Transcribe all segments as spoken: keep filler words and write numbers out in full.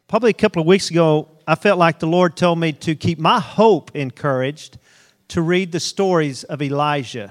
Probably a couple of weeks ago, I felt like the Lord told me to keep my hope encouraged to read the stories of Elijah.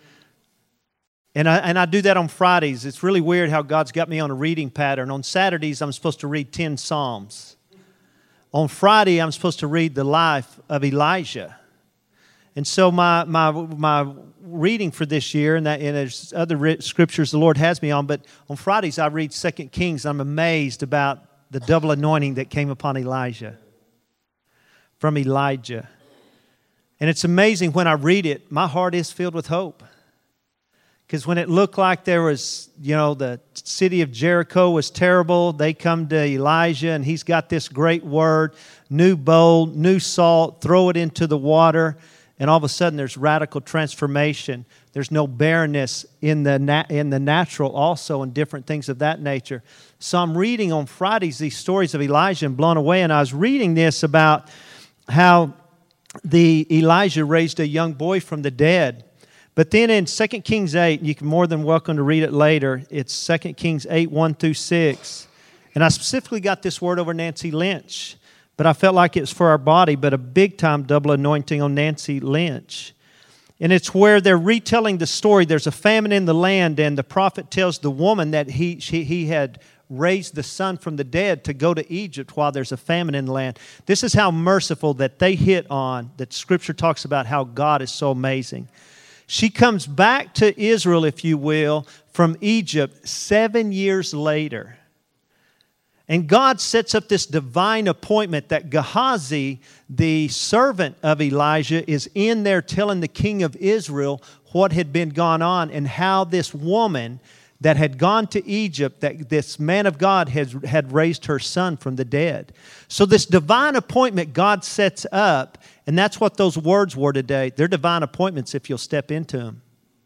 And I, and I do that on Fridays. It's really weird how God's got me on a reading pattern. On Saturdays, I'm supposed to read ten Psalms. On Friday, I'm supposed to read the life of Elijah. And so my my my reading for this year, and, that, and there's other scriptures the Lord has me on, but on Fridays I read Second Kings. I'm amazed about the double anointing that came upon Elijah, from Elijah. And it's amazing when I read it, my heart is filled with hope. Because when it looked like there was, you know, the city of Jericho was terrible, they come to Elijah and he's got this great word, new bowl, new salt, throw it into the water, and all of a sudden there's radical transformation. There's no barrenness in the na- in the natural also, and different things of that nature. So I'm reading on Fridays these stories of Elijah and blown away, and I was reading this about how the Elijah raised a young boy from the dead. But then in Second Kings eight, you can more than welcome to read it later. It's Second Kings eight, one through six. And I specifically got this word over Nancy Lynch. But I felt like it was for our body, but a big-time double anointing on Nancy Lynch. And it's where they're retelling the story. There's a famine in the land, and the prophet tells the woman that he she, he had raised the son from the dead to go to Egypt while there's a famine in the land. This is how merciful that they hit on, that Scripture talks about how God is so amazing. She comes back to Israel, if you will, from Egypt seven years later. And God sets up this divine appointment that Gehazi, the servant of Elijah, is in there telling the king of Israel what had been gone on and how this woman that had gone to Egypt, that this man of God has, had raised her son from the dead. So this divine appointment God sets up, and that's what those words were today. They're divine appointments if you'll step into them.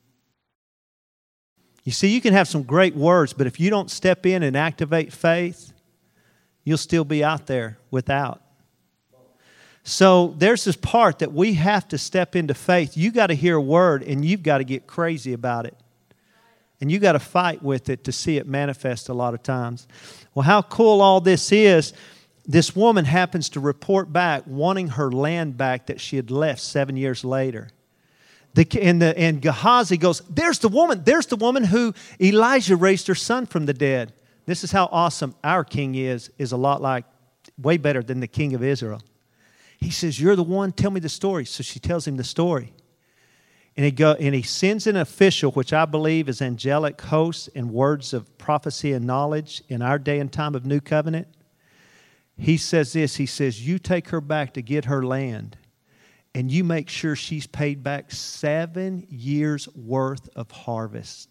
You see, you can have some great words, but if you don't step in and activate faith, you'll still be out there without. So there's this part that we have to step into faith. You got to hear a word and you've got to get crazy about it. And you got to fight with it to see it manifest a lot of times. Well, how cool all this is, this woman happens to report back wanting her land back that she had left seven years later. The, and, the, and Gehazi goes, there's the woman, there's the woman who Elijah raised her son from the dead. This is how awesome our king is, is a lot like, way better than the king of Israel. He says, you're the one, tell me the story. So she tells him the story. And he, go, and he sends an official, which I believe is angelic hosts and words of prophecy and knowledge in our day and time of New Covenant. He says this, he says, you take her back to get her land, and you make sure she's paid back seven years worth of harvest.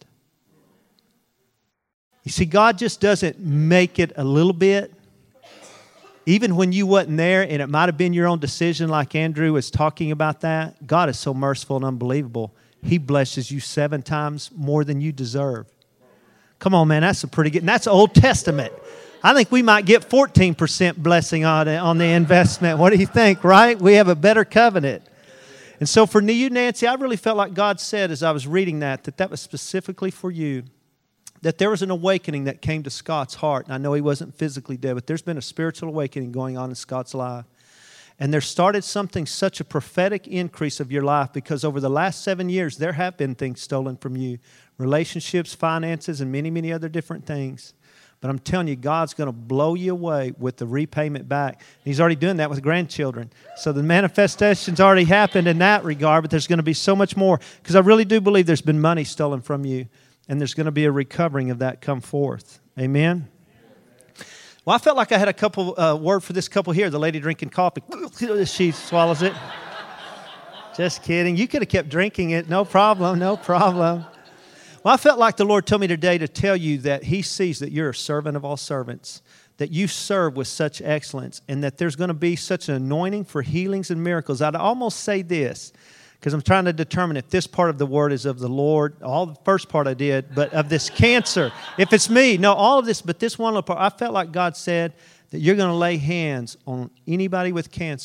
You see, God just doesn't make it a little bit. Even when you wasn't there and it might have been your own decision, like Andrew was talking about that, God is so merciful and unbelievable. He blesses you seven times more than you deserve. Come on, man, that's a pretty good, and that's Old Testament. I think we might get fourteen percent blessing on, on the investment. What do you think, right? We have a better covenant. And so for you, Nancy, I really felt like God said as I was reading that, that that was specifically for you. That there was an awakening that came to Scott's heart. And I know he wasn't physically dead, but there's been a spiritual awakening going on in Scott's life. And there started something, such a prophetic increase of your life, because over the last seven years, there have been things stolen from you. Relationships, finances, and many, many other different things. But I'm telling you, God's going to blow you away with the repayment back. He's already doing that with grandchildren. So the manifestation's already happened in that regard, but there's going to be so much more. Because I really do believe there's been money stolen from you. And there's going to be a recovering of that come forth. Amen? Well, I felt like I had a couple uh, word for this couple here. The lady drinking coffee. She swallows it. Just kidding. You could have kept drinking it. No problem. No problem. Well, I felt like the Lord told me today to tell you that He sees that you're a servant of all servants, that you serve with such excellence, and that there's going to be such an anointing for healings and miracles. I'd almost say this, because I'm trying to determine if this part of the word is of the Lord. All the first part I did, but of this cancer. If it's me, no, all of this, but this one little part. I felt like God said that you're going to lay hands on anybody with cancer,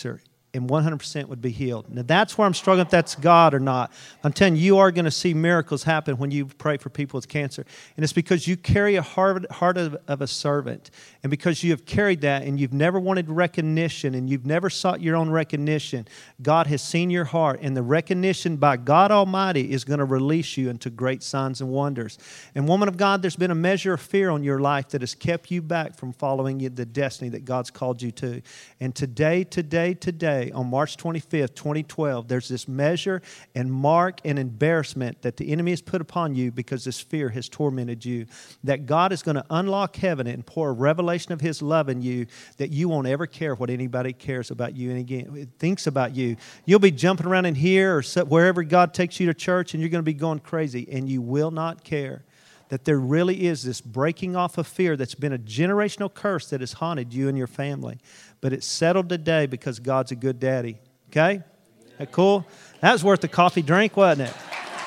and one hundred percent would be healed. Now, that's where I'm struggling if that's God or not. I'm telling you, you are going to see miracles happen when you pray for people with cancer. And it's because you carry a heart, heart of, of a servant. And because you have carried that and you've never wanted recognition and you've never sought your own recognition, God has seen your heart. And the recognition by God Almighty is going to release you into great signs and wonders. And woman of God, there's been a measure of fear on your life that has kept you back from following the destiny that God's called you to. And today, today, today, on March twenty-fifth, twenty twelve, there's this measure and mark and embarrassment that the enemy has put upon you because this fear has tormented you. That God is going to unlock heaven and pour a revelation of His love in you that you won't ever care what anybody cares about you and again thinks about you. You'll be jumping around in here or wherever God takes you to church and you're going to be going crazy and you will not care. That there really is this breaking off of fear that's been a generational curse that has haunted you and your family. But it's settled today because God's a good daddy. Okay? That cool? That was worth a coffee drink, wasn't it?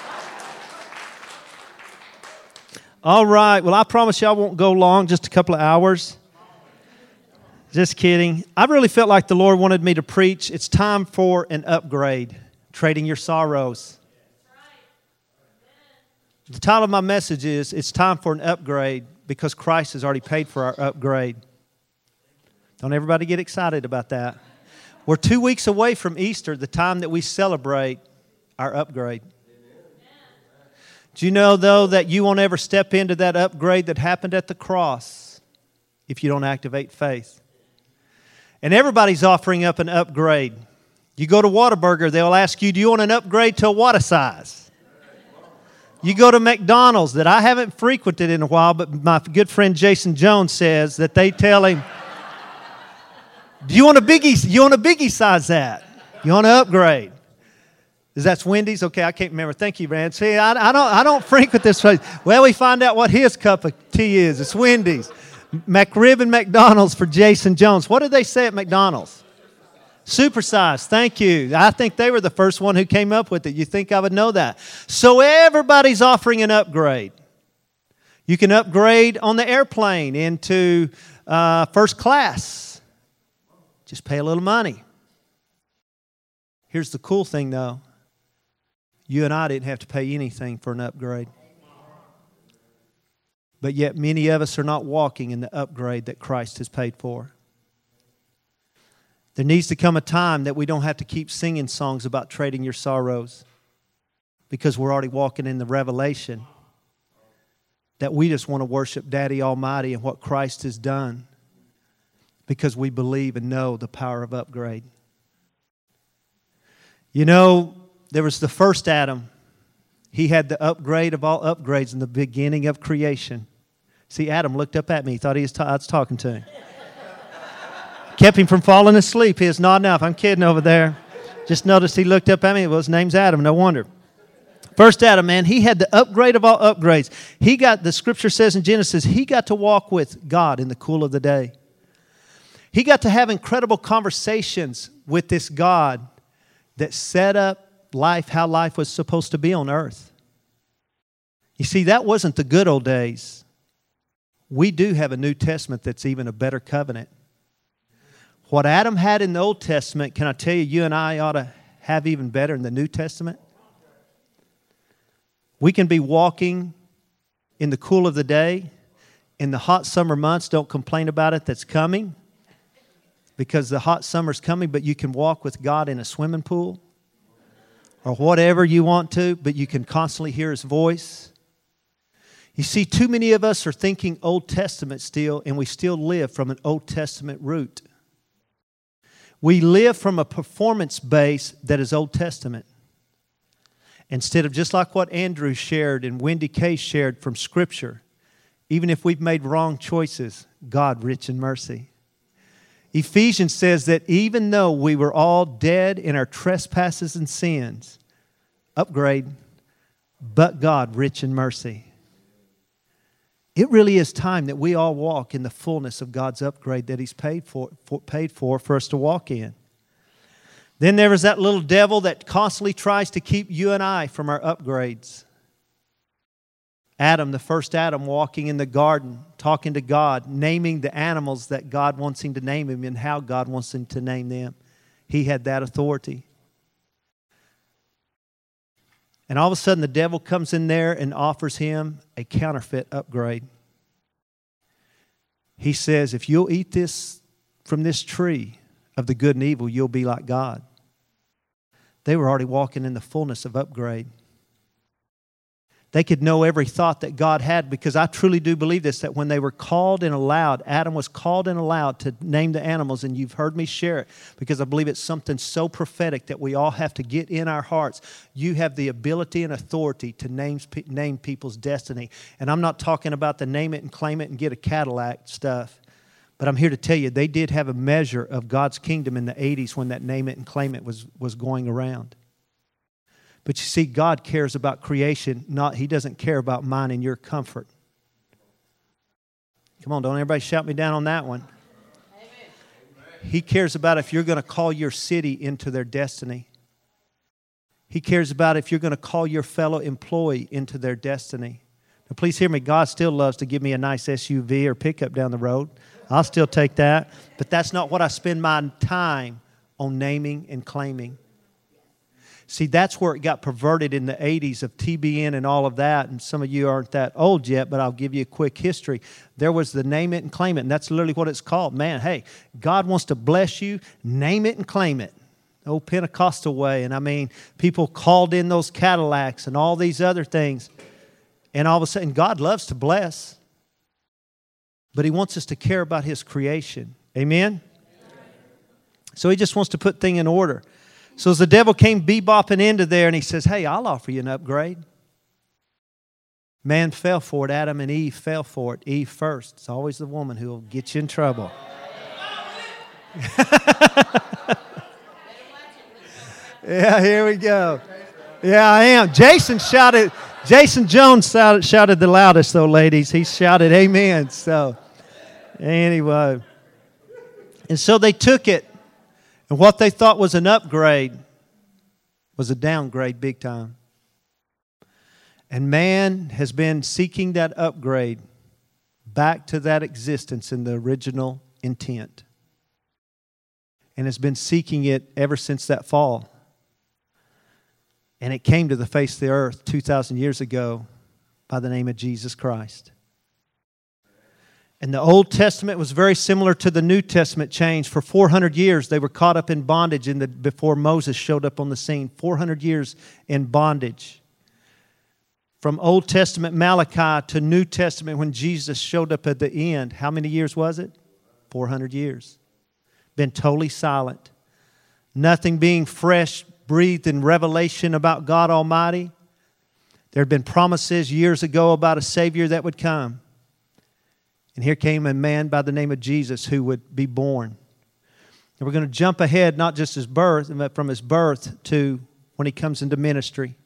All right. Well, I promise you I won't go long, just a couple of hours. Just kidding. I really felt like the Lord wanted me to preach. It's time for an upgrade, trading your sorrows. The title of my message is, it's time for an upgrade because Christ has already paid for our upgrade. Don't everybody get excited about that. We're two weeks away from Easter, the time that we celebrate our upgrade. Do you know, though, that you won't ever step into that upgrade that happened at the cross if you don't activate faith? And everybody's offering up an upgrade. You go to Whataburger, they'll ask you, do you want an upgrade to a Whata size? You go to McDonald's that I haven't frequented in a while, but my good friend Jason Jones says that they tell him, do you want a biggie? You want a biggie size that? You want to upgrade? Is that Wendy's? Okay, I can't remember. Thank you, man. See, I, I don't I don't frequent this place. Well, we find out what his cup of tea is. It's Wendy's. McRib and McDonald's for Jason Jones. What did they say at McDonald's? Supersize. Thank you. I think they were the first one who came up with it. You think I would know that? So everybody's offering an upgrade. You can upgrade on the airplane into uh, first class. Just pay a little money. Here's the cool thing, though. You and I didn't have to pay anything for an upgrade. But yet many of us are not walking in the upgrade that Christ has paid for. There needs to come a time that we don't have to keep singing songs about trading your sorrows because we're already walking in the revelation that we just want to worship Daddy Almighty and what Christ has done because we believe and know the power of upgrade. You know, there was the first Adam. He had the upgrade of all upgrades in the beginning of creation. See, Adam looked up at me. He thought he was, ta- I was talking to him. Kept him from falling asleep. He was nodding off. I'm kidding over there. Just noticed he looked up at me. Well, his name's Adam. No wonder. First Adam, man, he had the upgrade of all upgrades. He got, the scripture says in Genesis, he got to walk with God in the cool of the day. He got to have incredible conversations with this God that set up life, how life was supposed to be on earth. You see, that wasn't the good old days. We do have a New Testament that's even a better covenant. What Adam had in the Old Testament, can I tell you, you and I ought to have even better in the New Testament? We can be walking in the cool of the day. In the hot summer months, don't complain about it that's coming because the hot summer's coming, but you can walk with God in a swimming pool or whatever you want to, but you can constantly hear His voice. You see, too many of us are thinking Old Testament still, and we still live from an Old Testament root. We live from a performance base that is Old Testament. Instead of just like what Andrew shared and Wendy Kay shared from Scripture, even if we've made wrong choices, God rich in mercy. Ephesians says that even though we were all dead in our trespasses and sins, upgrade, but God rich in mercy. It really is time that we all walk in the fullness of God's upgrade that He's paid for, for, paid for for us to walk in. Then there is that little devil that constantly tries to keep you and I from our upgrades. Adam, the first Adam, walking in the garden, talking to God, naming the animals that God wants him to name him and how God wants him to name them. He had that authority. And all of a sudden the devil comes in there and offers him a counterfeit upgrade. He says, if you'll eat this from this tree of the good and evil, you'll be like God. They were already walking in the fullness of upgrade. They could know every thought that God had, because I truly do believe this, that when they were called and allowed, Adam was called and allowed to name the animals, and you've heard me share it because I believe it's something so prophetic that we all have to get in our hearts. You have the ability and authority to name, name people's destiny. And I'm not talking about the name it and claim it and get a Cadillac stuff, but I'm here to tell you they did have a measure of God's kingdom in the eighties when that name it and claim it was, was going around. But you see, God cares about creation. Not He doesn't care about mine and your comfort. Come on, don't everybody shout me down on that one. Amen. He cares about if you're going to call your city into their destiny. He cares about if you're going to call your fellow employee into their destiny. Now, please hear me. God still loves to give me a nice S U V or pickup down the road. I'll still take that. But that's not what I spend my time on naming and claiming. See, that's where it got perverted in the eighties of T B N and all of that. And some of you aren't that old yet, but I'll give you a quick history. There was the name it and claim it, and that's literally what it's called. Man, hey, God wants to bless you. Name it and claim it. Old Pentecostal way. And I mean, people called in those Cadillacs and all these other things. And all of a sudden, God loves to bless. But He wants us to care about His creation. Amen? So He just wants to put things in order. So as the devil came bebopping into there and he says, hey, I'll offer you an upgrade. Man fell for it. Adam and Eve fell for it. Eve first. It's always the woman who will get you in trouble. Yeah, here we go. Yeah, I am. Jason shouted, Jason Jones shouted, shouted the loudest though, ladies. He shouted amen. So anyway. And so they took it. And what they thought was an upgrade was a downgrade big time. And man has been seeking that upgrade back to that existence in the original intent. And has been seeking it ever since that fall. And it came to the face of the earth two thousand years ago by the name of Jesus Christ. And the Old Testament was very similar to the New Testament change. For four hundred years, they were caught up in bondage in the, before Moses showed up on the scene. four hundred years in bondage. From Old Testament Malachi to New Testament when Jesus showed up at the end, how many years was it? four hundred years. Been totally silent. Nothing being fresh, breathed in revelation about God Almighty. There had been promises years ago about a Savior that would come. And here came a man by the name of Jesus who would be born. And we're going to jump ahead, not just his birth, but from his birth to when he comes into ministry.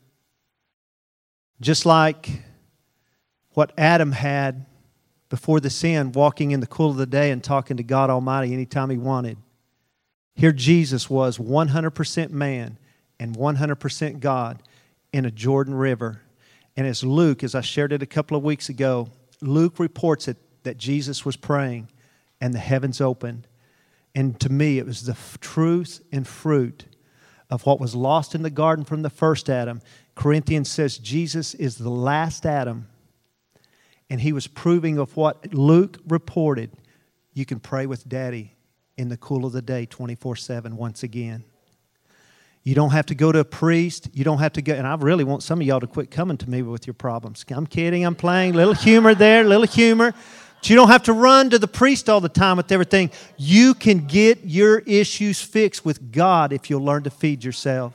Just like what Adam had before the sin, walking in the cool of the day and talking to God Almighty anytime he wanted. Here Jesus was one hundred percent man and one hundred percent God in a Jordan River. And as Luke, as I shared it a couple of weeks ago, Luke reports it that Jesus was praying and the heavens opened. And to me, it was the f- truth and fruit of what was lost in the garden from the first Adam. Corinthians says Jesus is the last Adam. And he was proving of what Luke reported. You can pray with Daddy in the cool of the day twenty-four seven once again. You don't have to go to a priest. You don't have to go. And I really want some of y'all to quit coming to me with your problems. I'm kidding. I'm playing. Little humor there. Little humor. But you don't have to run to the priest all the time with everything. You can get your issues fixed with God if you'll learn to feed yourself.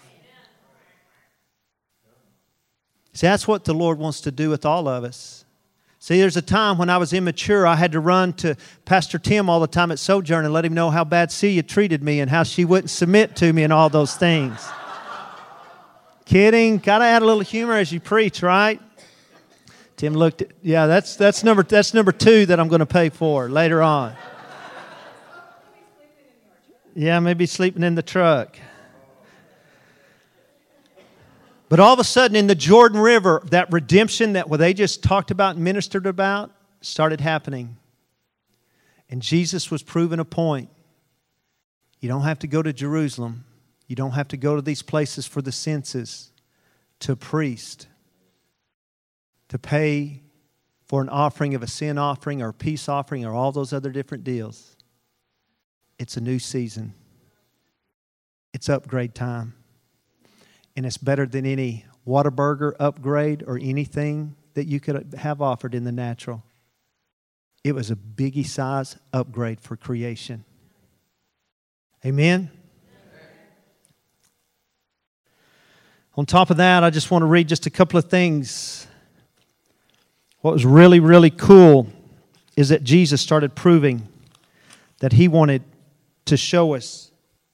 See, that's what the Lord wants to do with all of us. See, there's a time when I was immature, I had to run to Pastor Tim all the time at Sojourn and let him know how bad Celia treated me and how she wouldn't submit to me and all those things. Kidding. Got to add a little humor as you preach, right? Tim looked at, yeah, that's that's number that's number two that I'm going to pay for later on. Yeah, maybe sleeping in the truck. But all of a sudden in the Jordan River, that redemption that what they just talked about and ministered about started happening. And Jesus was proving a point. You don't have to go to Jerusalem. You don't have to go to these places for the census, to a priest, to pay for an offering of a sin offering or a peace offering or all those other different deals. It's a new season. It's upgrade time. And it's better than any Whataburger upgrade or anything that you could have offered in the natural. It was a biggie size upgrade for creation. Amen? On top of that, I just want to read just a couple of things. What was really, really cool is that Jesus started proving that He wanted to show us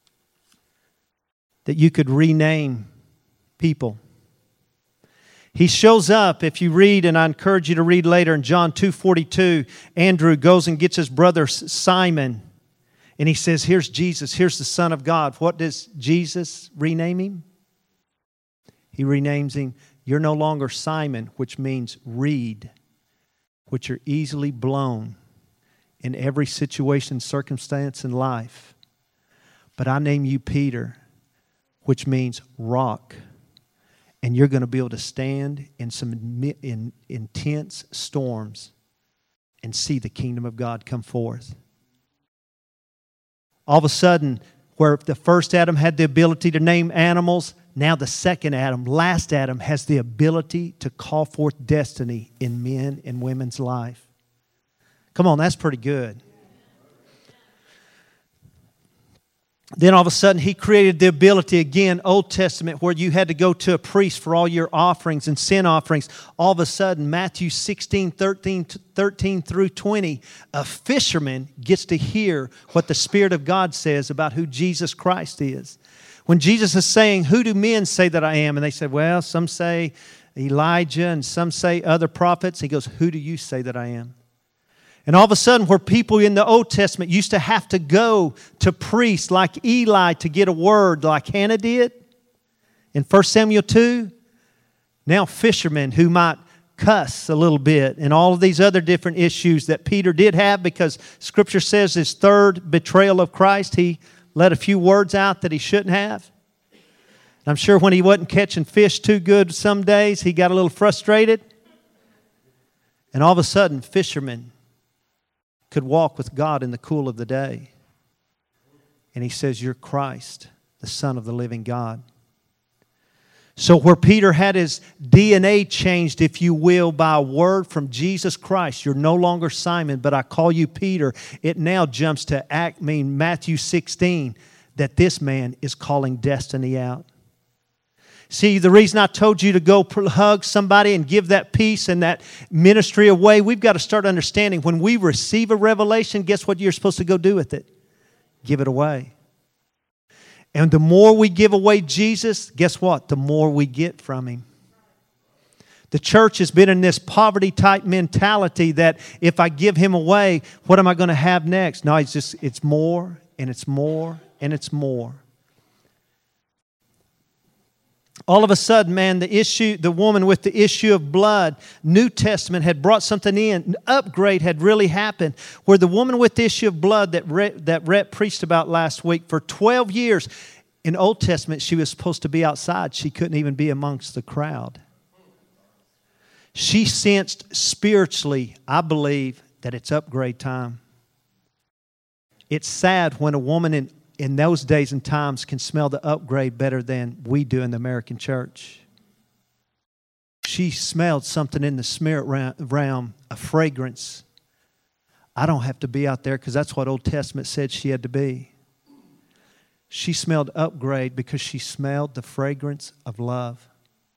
that you could rename people. He shows up, if you read, and I encourage you to read later in John two forty-two, Andrew goes and gets his brother Simon, and he says, here's Jesus, here's the Son of God. What does Jesus rename him? He renames him, you're no longer Simon, which means reed, which are easily blown in every situation, circumstance in life. But I name you Peter, which means rock. And you're going to be able to stand in some in intense storms and see the kingdom of God come forth. All of a sudden, where the first Adam had the ability to name animals, now the second Adam, last Adam, has the ability to call forth destiny in men and women's life. Come on, that's pretty good. Then all of a sudden He created the ability, again, Old Testament, where you had to go to a priest for all your offerings and sin offerings. All of a sudden, Matthew sixteen, thirteen, thirteen through twenty, a fisherman gets to hear what the Spirit of God says about who Jesus Christ is. When Jesus is saying, who do men say that I am? And they said, well, some say Elijah and some say other prophets. He goes, who do you say that I am? And all of a sudden, where people in the Old Testament used to have to go to priests like Eli to get a word like Hannah did in First Samuel two, now fishermen who might cuss a little bit and all of these other different issues that Peter did have, because Scripture says his third betrayal of Christ, he let a few words out that he shouldn't have. And I'm sure when he wasn't catching fish too good some days, he got a little frustrated. And all of a sudden, fishermen could walk with God in the cool of the day. And he says, you're Christ, the Son of the living God. So where Peter had his D N A changed, if you will, by a word from Jesus Christ, you're no longer Simon, but I call you Peter. It now jumps to act, mean Matthew sixteen, that this man is calling destiny out. See, the reason I told you to go hug somebody and give that peace and that ministry away, we've got to start understanding when we receive a revelation, guess what you're supposed to go do with it? Give it away. And the more we give away Jesus, guess what? The more we get from Him. The church has been in this poverty-type mentality that if I give Him away, what am I going to have next? No, it's just, it's more and it's more and it's more. All of a sudden, man, the issue, the woman with the issue of blood, New Testament had brought something in. An upgrade had really happened. Where the woman with the issue of blood that Rhett, that Rhett preached about last week, for twelve years, in Old Testament, she was supposed to be outside. She couldn't even be amongst the crowd. She sensed spiritually, I believe, that it's upgrade time. It's sad when a woman in in those days and times can smell the upgrade better than we do in the American church. She smelled something in the spirit realm, a fragrance. I don't have to be out there because that's what Old Testament said she had to be. She smelled upgrade because she smelled the fragrance of love.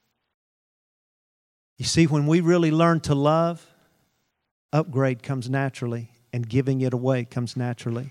You see, when we really learn to love, upgrade comes naturally and giving it away comes naturally.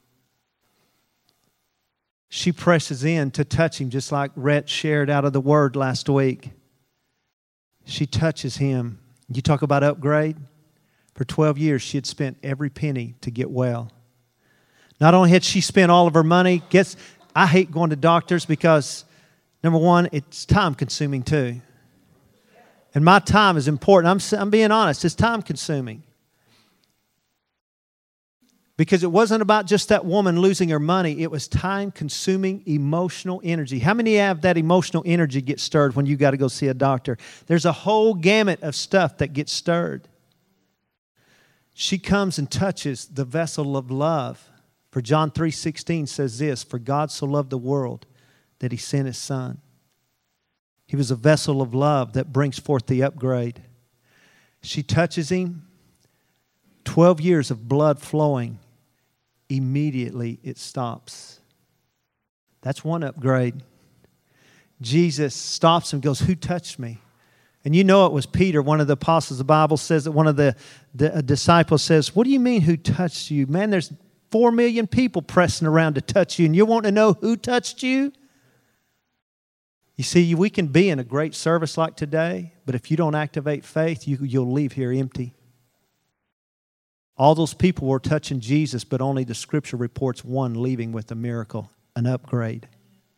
She presses in to touch him, just like Rhett shared out of the Word last week. She touches him. You talk about upgrade. For twelve years, she had spent every penny to get well. Not only had she spent all of her money, guess I hate going to doctors because, number one, it's time-consuming too. And my time is important. I'm, I'm being honest. It's time-consuming. Because it wasn't about just that woman losing her money. It was time-consuming emotional energy. How many have that emotional energy get stirred when you got to go see a doctor? There's a whole gamut of stuff that gets stirred. She comes and touches the vessel of love. For John three sixteen says this, "For God so loved the world that He sent His Son." He was a vessel of love that brings forth the upgrade. She touches Him. Twelve years of blood flowing. Immediately it stops. That's one upgrade. Jesus stops and goes, "Who touched me?" And you know it was Peter, one of the apostles. The Bible says that one of the, the disciples says, "What do you mean, who touched you? Man, there's four million people pressing around to touch you, and you want to know who touched you?" You see, we can be in a great service like today, but if you don't activate faith, you, you'll leave here empty. All those people were touching Jesus, but only the Scripture reports one leaving with a miracle, an upgrade.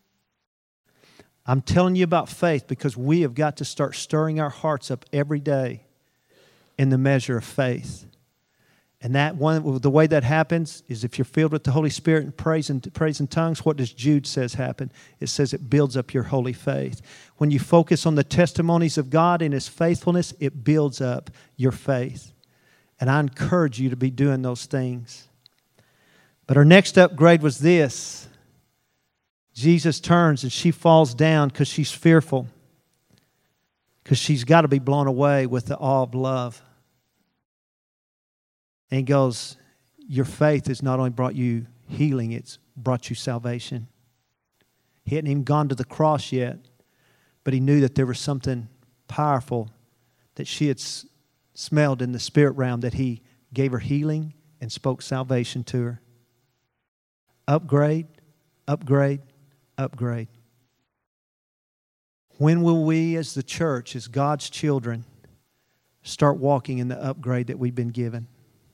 I'm telling you about faith because we have got to start stirring our hearts up every day in the measure of faith. And that one, the way that happens is if you're filled with the Holy Spirit and praise in, praise in tongues, what does Jude says happen? It says it builds up your holy faith. When you focus on the testimonies of God and His faithfulness, it builds up your faith. And I encourage you to be doing those things. But her next upgrade was this. Jesus turns and she falls down because she's fearful. Because she's got to be blown away with the awe of love. And He goes, "Your faith has not only brought you healing, it's brought you salvation." He hadn't even gone to the cross yet, but He knew that there was something powerful that she had smelled in the spirit realm, that He gave her healing and spoke salvation to her. Upgrade, upgrade, upgrade. When will we as the church, as God's children, start walking in the upgrade that we've been given?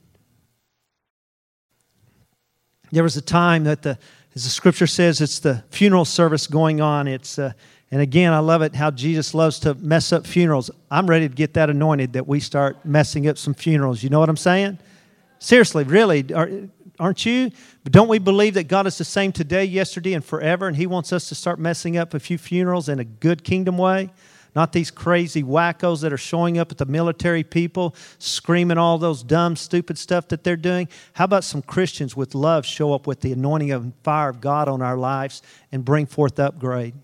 There was a time that, the, as the Scripture says, it's the funeral service going on. It's uh, And again, I love it how Jesus loves to mess up funerals. I'm ready to get that anointed that we start messing up some funerals. You know what I'm saying? Seriously, really, aren't you? But don't we believe that God is the same today, yesterday, and forever, and He wants us to start messing up a few funerals in a good kingdom way? Not these crazy wackos that are showing up at the military people, screaming all those dumb, stupid stuff that they're doing. How about some Christians with love show up with the anointing of fire of God on our lives and bring forth upgrade?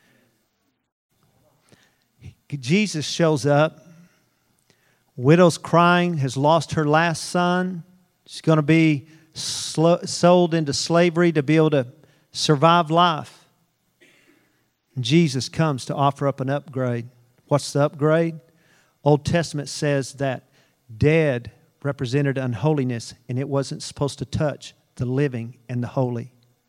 Jesus shows up. Widow's crying, has lost her last son. She's going to be sl- sold into slavery to be able to survive life. And Jesus comes to offer up an upgrade. What's the upgrade? Old Testament says that dead represented unholiness, and it wasn't supposed to touch the living and the holy.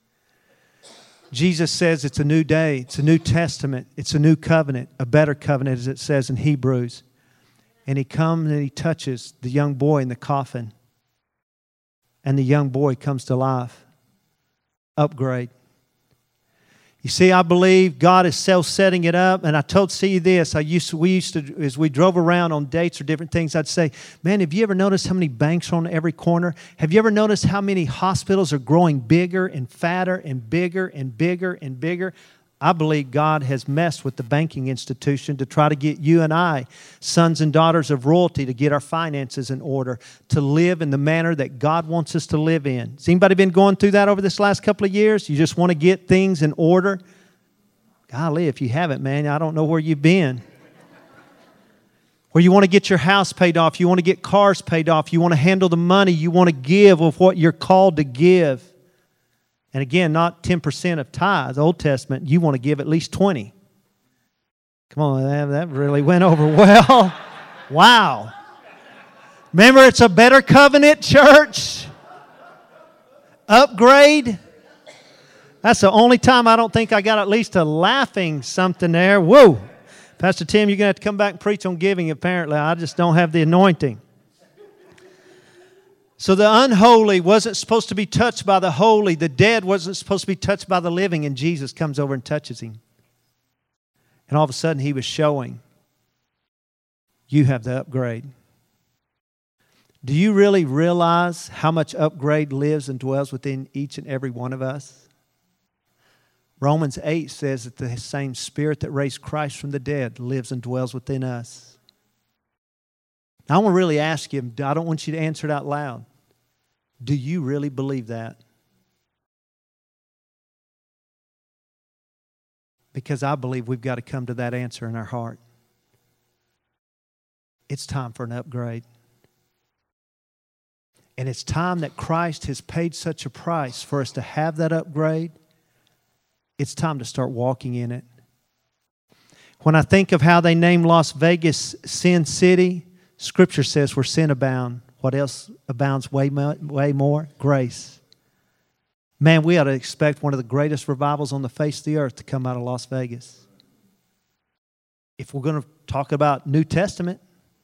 Jesus says it's a new day, it's a new testament, it's a new covenant, a better covenant, as it says in Hebrews. And He comes and He touches the young boy in the coffin. And the young boy comes to life. Upgrade. You see, I believe God is self-setting it up. And I told C this. I used to, we used to, as we drove around on dates or different things, I'd say, man, have you ever noticed how many banks are on every corner? Have you ever noticed how many hospitals are growing bigger and fatter and bigger and bigger and bigger? I believe God has messed with the banking institution to try to get you and I, sons and daughters of royalty, to get our finances in order, to live in the manner that God wants us to live in. Has anybody been going through that over this last couple of years? You just want to get things in order? Golly, if you haven't, man, I don't know where you've been. Or you want to get your house paid off, you want to get cars paid off, you want to handle the money, you want to give of what you're called to give. And again, not ten percent of tithes, Old Testament, you want to give at least twenty. Come on, that, that really went over well. Wow. Remember, it's a better covenant, church. Upgrade. That's the only time I don't think I got at least a laughing something there. Whoa. Pastor Tim, you're going to have to come back and preach on giving, apparently. I just don't have the anointing. So the unholy wasn't supposed to be touched by the holy. The dead wasn't supposed to be touched by the living. And Jesus comes over and touches him. And all of a sudden he was showing, you have the upgrade. Do you really realize how much upgrade lives and dwells within each and every one of us? Romans eight says that the same Spirit that raised Christ from the dead lives and dwells within us. Now, I want to really ask you, I don't want you to answer it out loud. Do you really believe that? Because I believe we've got to come to that answer in our heart. It's time for an upgrade. And it's time that Christ has paid such a price for us to have that upgrade. It's time to start walking in it. When I think of how they named Las Vegas Sin City, Scripture says where sin abounds, what else abounds way, way more? Grace. Man, we ought to expect one of the greatest revivals on the face of the earth to come out of Las Vegas. If we're going to talk about New Testament,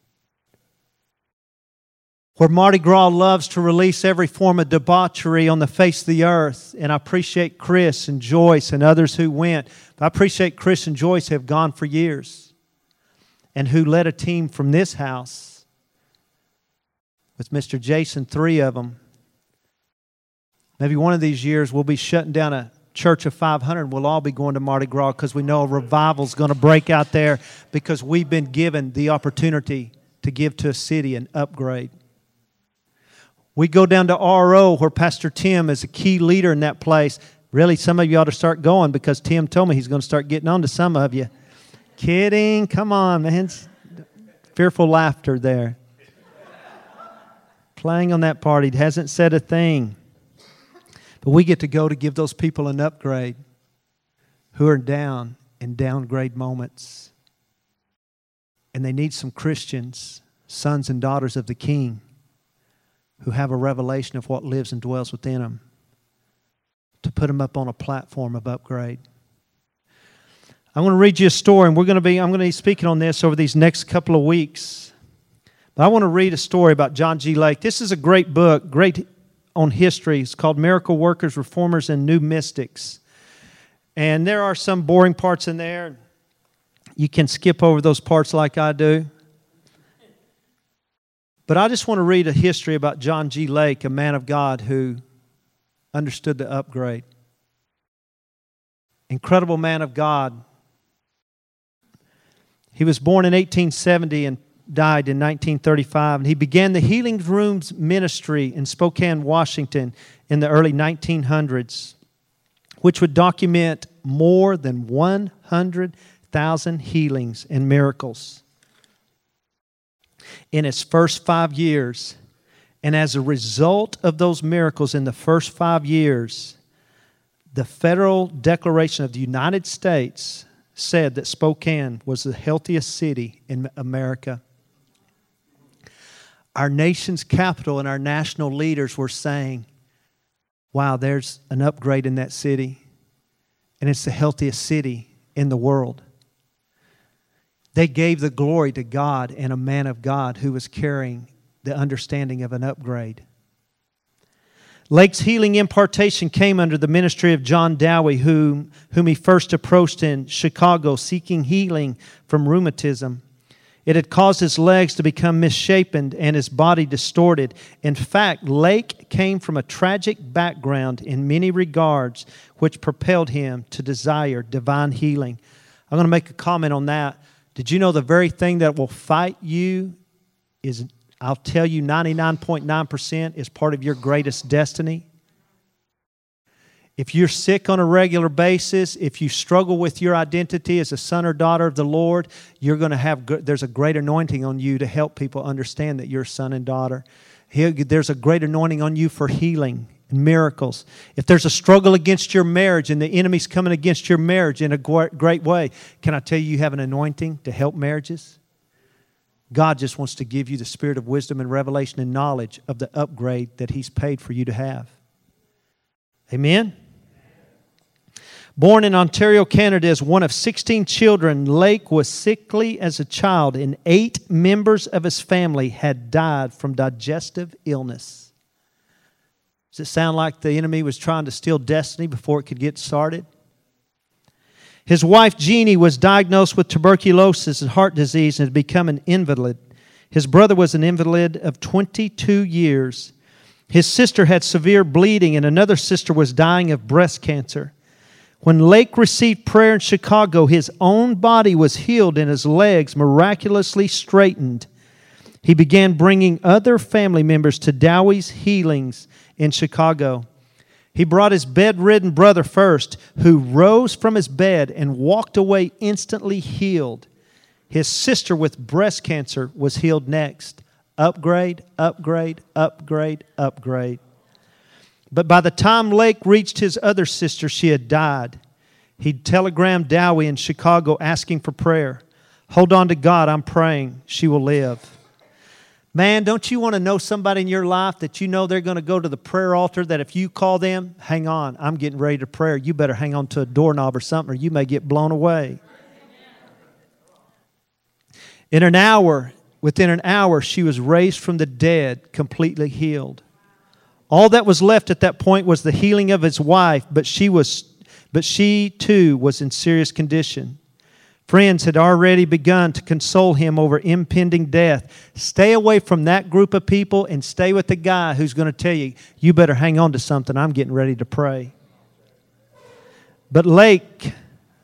where Mardi Gras loves to release every form of debauchery on the face of the earth. And I appreciate Chris and Joyce and others who went. But I appreciate Chris and Joyce have gone for years. And who led a team from this house with Mister Jason, three of them. Maybe one of these years we'll be shutting down a church of five hundred. We'll all be going to Mardi Gras because we know a revival's going to break out there because we've been given the opportunity to give to a city an upgrade. We go down to R O where Pastor Tim is a key leader in that place. Really, some of you ought to start going because Tim told me he's going to start getting on to some of you. Kidding. Come on, man. Fearful laughter there. Playing on that part. He hasn't said a thing. But we get to go to give those people an upgrade who are down in downgrade moments. And they need some Christians, sons and daughters of the King, who have a revelation of what lives and dwells within them, to put them up on a platform of upgrade. I'm going to read you a story, and we're going to be, I'm going to be speaking on this over these next couple of weeks. But I want to read a story about John G. Lake. This is a great book, great on history. It's called Miracle Workers, Reformers, and New Mystics. And there are some boring parts in there. You can skip over those parts like I do. But I just want to read a history about John G. Lake, a man of God who understood the upgrade. Incredible man of God. He was born in eighteen seventy and died in nineteen thirty-five. And he began the Healing Rooms ministry in Spokane, Washington in the early nineteen hundreds, which would document more than one hundred thousand healings and miracles in its first five years. And as a result of those miracles in the first five years, the Federal Declaration of the United States said that Spokane was the healthiest city in America. Our nation's capital and our national leaders were saying, wow, there's an upgrade in that city, and it's the healthiest city in the world. They gave the glory to God and a man of God who was carrying the understanding of an upgrade. Lake's healing impartation came under the ministry of John Dowie, whom, whom he first approached in Chicago seeking healing from rheumatism. It had caused his legs to become misshapen and his body distorted. In fact, Lake came from a tragic background in many regards, which propelled him to desire divine healing. I'm going to make a comment on that. Did you know the very thing that will fight you is, I'll tell you, ninety-nine point nine percent is part of your greatest destiny? If you're sick on a regular basis, if you struggle with your identity as a son or daughter of the Lord, you're going to have, there's a great anointing on you to help people understand that you're a son and daughter. There's a great anointing on you for healing and miracles. If there's a struggle against your marriage and the enemy's coming against your marriage in a great way, can I tell you you have an anointing to help marriages? God just wants to give you the spirit of wisdom and revelation and knowledge of the upgrade that He's paid for you to have. Amen? Born in Ontario, Canada, as one of sixteen children, Lake was sickly as a child, and eight members of his family had died from digestive illness. Does it sound like the enemy was trying to steal destiny before it could get started? His wife, Jeannie, was diagnosed with tuberculosis and heart disease and had become an invalid. His brother was an invalid of twenty-two years. His sister had severe bleeding, and another sister was dying of breast cancer. When Lake received prayer in Chicago, his own body was healed and his legs miraculously straightened. He began bringing other family members to Dowie's healings in Chicago. He brought his bedridden brother first, who rose from his bed and walked away instantly healed. His sister with breast cancer was healed next. Upgrade, upgrade, upgrade, upgrade. But by the time Lake reached his other sister, she had died. He telegrammed Dowie in Chicago asking for prayer. Hold on to God, I'm praying. She will live. Man, don't you want to know somebody in your life that you know they're going to go to the prayer altar, that if you call them, hang on, I'm getting ready to pray. You better hang on to a doorknob or something, or you may get blown away. In an hour, within an hour, she was raised from the dead, completely healed. All that was left at that point was the healing of his wife, but she was, but she too was in serious condition. Friends had already begun to console him over impending death. Stay away from that group of people and stay with the guy who's going to tell you, you better hang on to something. I'm getting ready to pray. But Lake,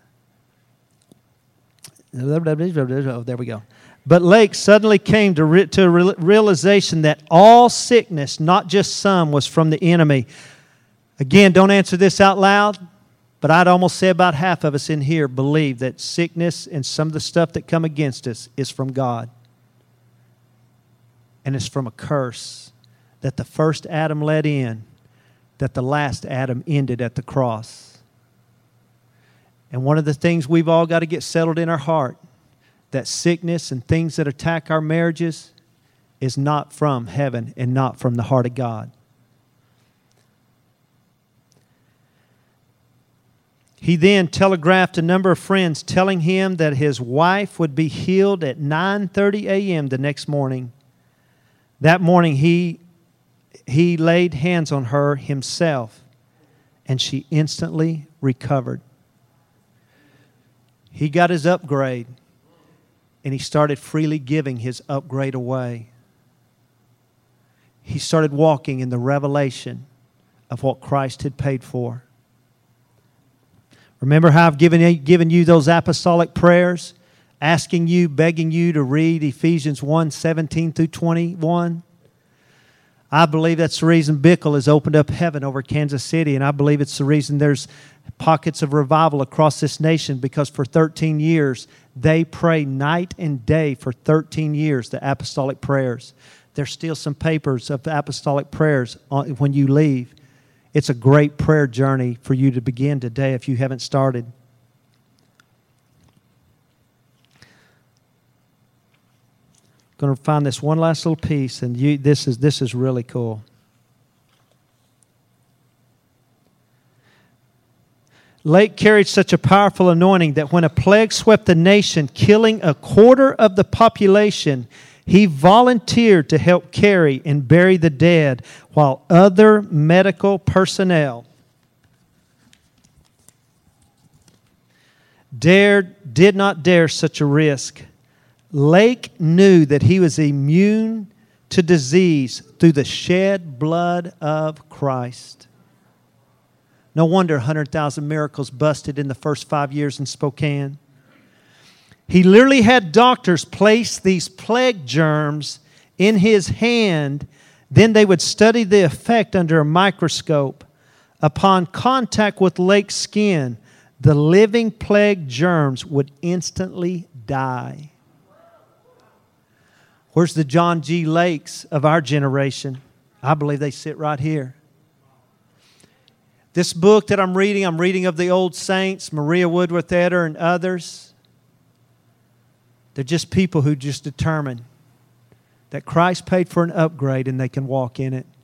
oh, there we go. But Lake suddenly came to, re- to a re- realization that all sickness, not just some, was from the enemy. Again, don't answer this out loud, but I'd almost say about half of us in here believe that sickness and some of the stuff that come against us is from God. And it's from a curse that the first Adam let in, that the last Adam ended at the cross. And one of the things we've all got to get settled in our heart, that sickness and things that attack our marriages is not from heaven and not from the heart of God. He then telegraphed a number of friends telling him that his wife would be healed at nine thirty a.m. the next morning. That morning he, he laid hands on her himself, and she instantly recovered. He got his upgrade. And he started freely giving his upgrade away. He started walking in the revelation of what Christ had paid for. Remember how I've given, given you those apostolic prayers, asking you, begging you to read Ephesians one, seventeen through twenty-one? I believe that's the reason Bickle has opened up heaven over Kansas City, and I believe it's the reason there's pockets of revival across this nation, because for thirteen years, they pray night and day for thirteen years, the apostolic prayers. There's still some papers of the apostolic prayers when you leave. It's a great prayer journey for you to begin today if you haven't started. I'm going to find this one last little piece, and you, this is this is really cool. Lake carried such a powerful anointing that when a plague swept the nation, killing a quarter of the population, he volunteered to help carry and bury the dead while other medical personnel dared, did not dare such a risk. Lake knew that he was immune to disease through the shed blood of Christ. No wonder one hundred thousand miracles busted in the first five years in Spokane. He literally had doctors place these plague germs in his hand. Then they would study the effect under a microscope. Upon contact with Lake's skin, the living plague germs would instantly die. Where's the John G. Lakes of our generation? I believe they sit right here. This book that I'm reading, I'm reading of the old saints, Maria Woodworth-Etter and others. They're just people who just determined that Christ paid for an upgrade and they can walk in it.